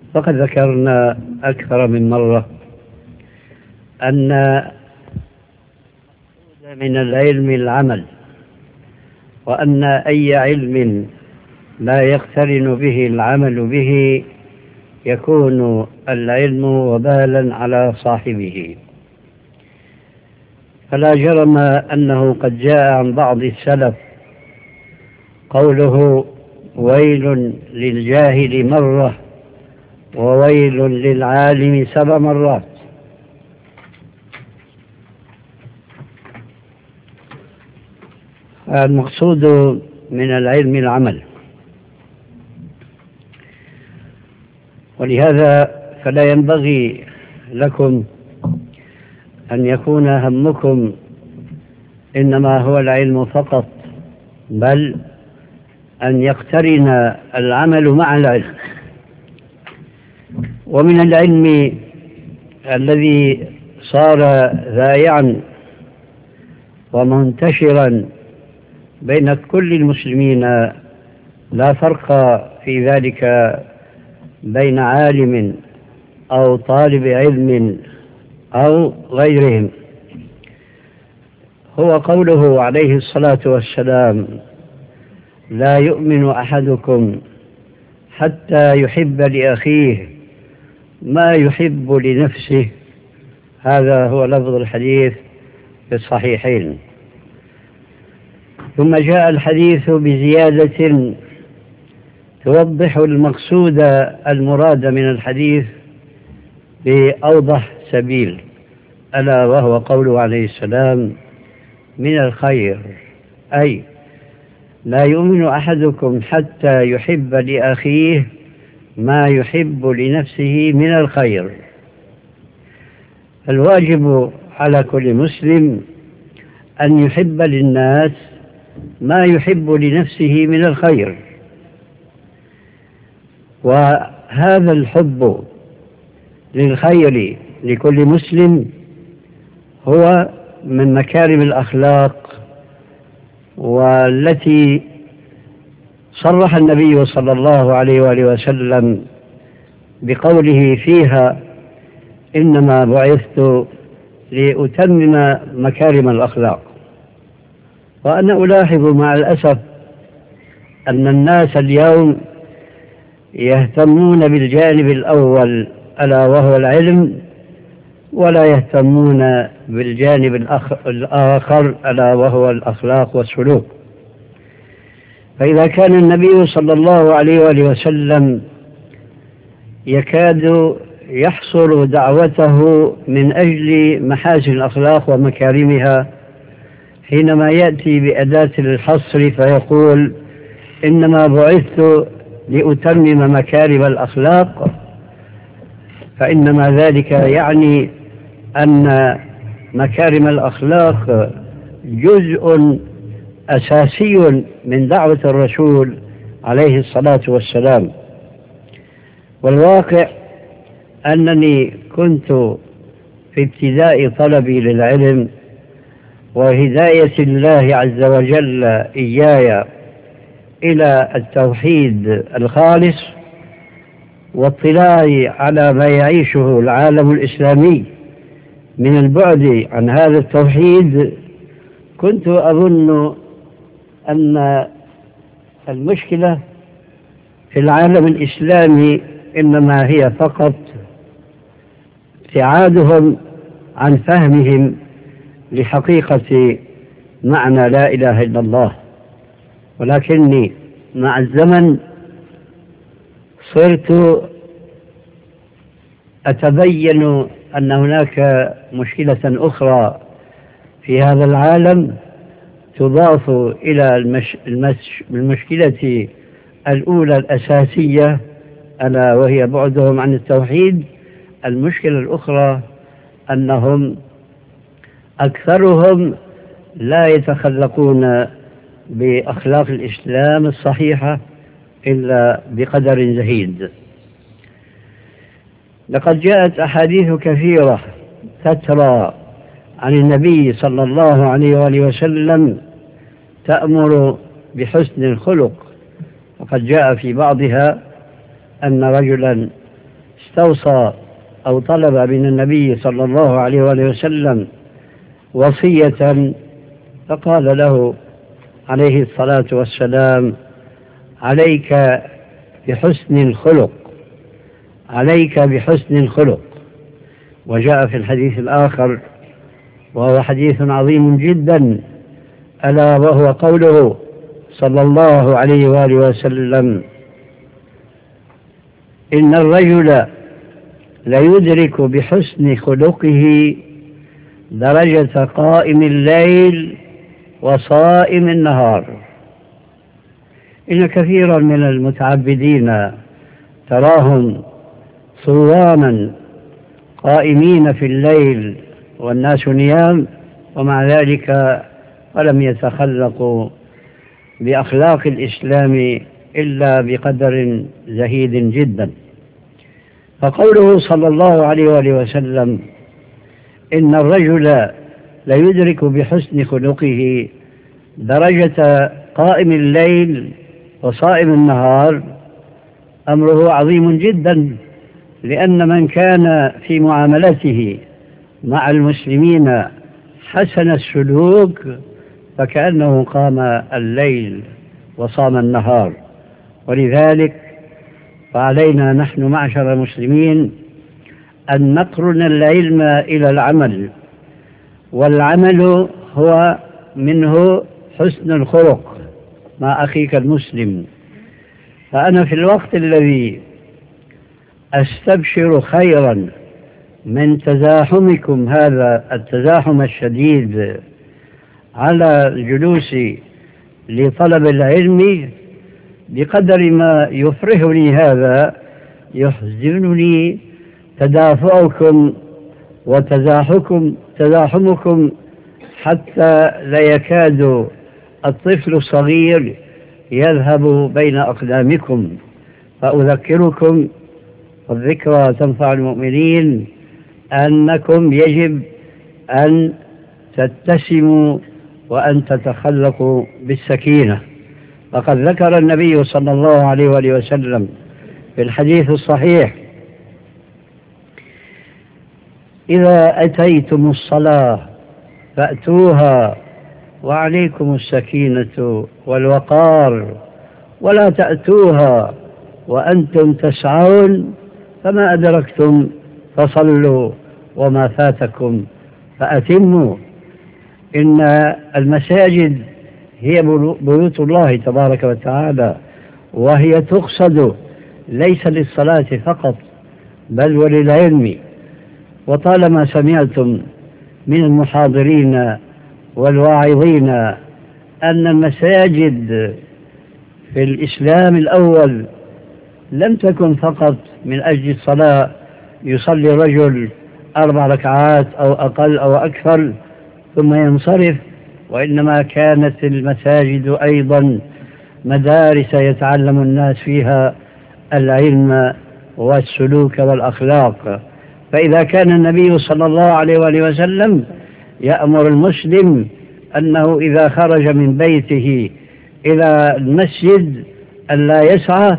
فقد ذكرنا أكثر من مرة أن من العلم العمل، وأن أي علم لا يقترن به العمل به يكون العلم وبالا على صاحبه. فلا جرم أنه قد جاء عن بعض السلف قوله: ويل للجاهل مرة وويل للعالم 7 مرات. المقصود من العلم العمل، ولهذا فلا ينبغي لكم أن يكون همكم إنما هو العلم فقط، بل أن يقترن العمل مع العلم. ومن العلم الذي صار ذائعا ومنتشرا بين كل المسلمين، لا فرق في ذلك بين عالم أو طالب علم أو غيرهم، هو قوله عليه الصلاة والسلام: لا يؤمن أحدكم حتى يحب لأخيه ما يحب لنفسه. هذا هو لفظ الحديث في الصحيحين. ثم جاء الحديث بزيادة توضح المقصود المراد من الحديث بأوضح سبيل، ألا وهو قوله عليه السلام: من الخير، أي لا يؤمن أحدكم حتى يحب لأخيه ما يحب لنفسه من الخير. الواجب على كل مسلم أن يحب للناس ما يحب لنفسه من الخير، وهذا الحب للخير لكل مسلم هو من مكارم الأخلاق، والتي صرح النبي صلى الله عليه وآله وسلم بقوله فيها: إنما بعثت لأتمم مكارم الأخلاق. وأنا ألاحظ مع الأسف أن الناس اليوم يهتمون بالجانب الأول ألا وهو العلم، ولا يهتمون بالجانب الآخر ألا وهو الأخلاق والسلوك. فإذا كان النبي صلى الله عليه وآله وسلم يكاد يحصر دعوته من أجل محاسن الأخلاق ومكارمها، حينما يأتي بأداة الحصر فيقول: إنما بعثت لأتمم مكارم الأخلاق، فإنما ذلك يعني أن مكارم الأخلاق جزء أساسي من دعوة الرسول عليه الصلاة والسلام. والواقع أنني كنت في ابتداء طلبي للعلم وهداية الله عز وجل إياي إلى التوحيد الخالص واطلاعي على ما يعيشه العالم الإسلامي من البعد عن هذا التوحيد، كنت أظن أن المشكلة في العالم الإسلامي إنما هي فقط ابتعادهم عن فهمهم لحقيقة معنى لا إله إلا الله. ولكني مع الزمن صرت أتبين أن هناك مشكلة أخرى في هذا العالم تضاف إلى المشكلة الأولى الأساسية، ألا وهي بعدهم عن التوحيد. المشكلة الأخرى أنهم أكثرهم لا يتخلقون بأخلاق الإسلام الصحيحة إلا بقدر زهيد. لقد جاءت أحاديث كثيرة تترى عن النبي صلى الله عليه وآله وسلم تأمر بحسن الخلق، وقد جاء في بعضها أن رجلا استوصى أو طلب من النبي صلى الله عليه وآله وسلم وصية، فقال له عليه الصلاة والسلام: عليك بحسن الخلق، عليك بحسن الخلق. وجاء في الحديث الآخر وهو حديث عظيم جدا، ألا وهو قوله صلى الله عليه وآله وسلم: إن الرجل ليدرك بحسن خلقه درجة قائم الليل وصائم النهار. إن كثيرا من المتعبدين تراهم صواما قائمين في الليل والناس نيام، ومع ذلك ولم يتخلقوا بأخلاق الإسلام إلا بقدر زهيد جدا. فقوله صلى الله عليه وآله وسلم: إن الرجل ليدرك بحسن خلقه درجة قائم الليل وصائم النهار، أمره عظيم جدا، لأن من كان في معاملته مع المسلمين حسن السلوك فكأنه قام الليل وصام النهار. ولذلك فعلينا نحن معشر المسلمين أن نقرن العلم إلى العمل، والعمل هو منه حسن الخلق مع أخيك المسلم. فأنا في الوقت الذي أستبشر خيرا من تزاحمكم هذا التزاحم الشديد على الجلوس لطلب العلم، بقدر ما يفرحني هذا يحزنني تدافعكم وتزاحمكم، حتى لا يكاد الطفل الصغير يذهب بين أقدامكم. فأذكركم، والذكرى تنفع المؤمنين، أنكم يجب أن تتسموا وأن تتخلقوا بالسكينة. فقد ذكر النبي صلى الله عليه وآله وسلم في الحديث الصحيح: إذا أتيتم الصلاة فأتوها وعليكم السكينة والوقار، ولا تأتوها وأنتم تسعون، فما أدركتم فصلوا وما فاتكم فأتموا. إن المساجد هي بيوت الله تبارك وتعالى، وهي تقصد ليس للصلاة فقط بل وللعلم. وطالما سمعتم من المحاضرين والواعظين أن المساجد في الإسلام الأول لم تكن فقط من أجل الصلاة، يصلي رجل 4 ركعات أو أقل أو أكثر ثم ينصرف، وإنما كانت المساجد أيضا مدارس يتعلم الناس فيها العلم والسلوك والأخلاق. فإذا كان النبي صلى الله عليه وآله وسلم يأمر المسلم أنه إذا خرج من بيته إلى المسجد أن لا يسعى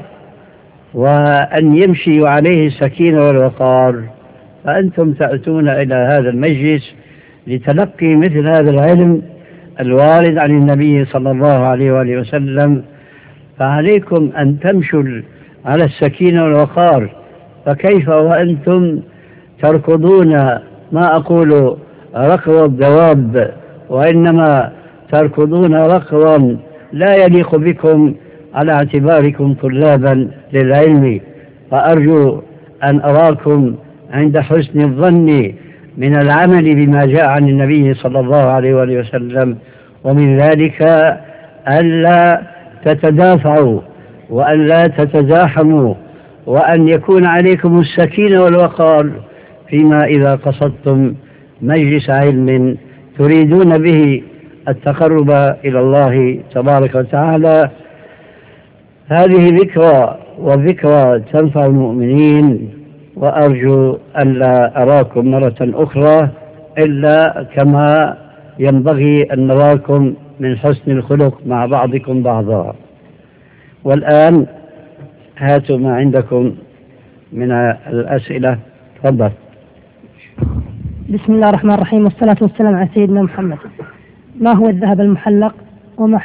وأن يمشي عليه السكينة والوقار، فأنتم تأتون إلى هذا المجلس لتلقي مثل هذا العلم الوارد عن النبي صلى الله عليه وآله وسلم، فعليكم أن تمشوا على السكينة والوقار. فكيف وأنتم تركضون، ما أقول ركض الدواب، وإنما تركضون ركضا لا يليق بكم على اعتباركم طلابا للعلم. فأرجو أن أراكم عند حسن الظن من العمل بما جاء عن النبي صلى الله عليه وآله وسلم، ومن ذلك ألا تتدافعوا وأن لا تتزاحموا، وأن يكون عليكم السكينة والوقار فيما إذا قصدتم مجلس علم تريدون به التقرب إلى الله تبارك وتعالى. هذه ذكرى، والذكرى تنفع المؤمنين، وأرجو أن لا أراكم مرة أخرى إلا كما ينبغي أن نراكم من حسن الخلق مع بعضكم بعضا. والآن هاتوا ما عندكم من الأسئلة. تفضل. بسم الله الرحمن الرحيم، والصلاة والسلام على سيدنا محمد. ما هو الذهب المحلق وما